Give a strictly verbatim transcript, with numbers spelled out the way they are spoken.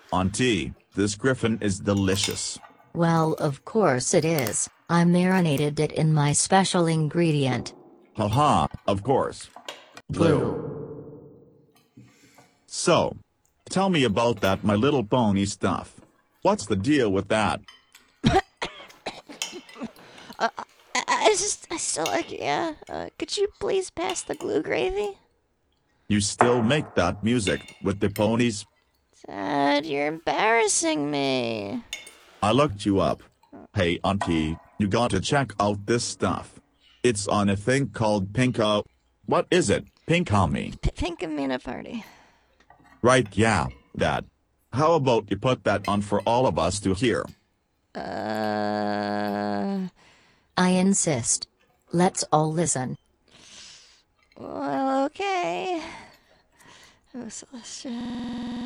Auntie, this griffin is delicious. Well, of course it is. I marinated it in my special ingredient. Haha, of course. Glue. So, tell me about that My Little Pony stuff. What's the deal with that? Uh, I, I just, I still like, yeah. Uh, could you please pass the glue gravy? You still make that music with the ponies? Dad, you're embarrassing me. I looked you up. Hey, Auntie, you gotta check out this stuff. It's on a thing called Pinko. What is it? Pinkami. P- Pinkamena party. Right, yeah, Dad. How about you put that on for all of us to hear? Uh. I insist. Let's all listen. Well, okay. Oh, Celestia.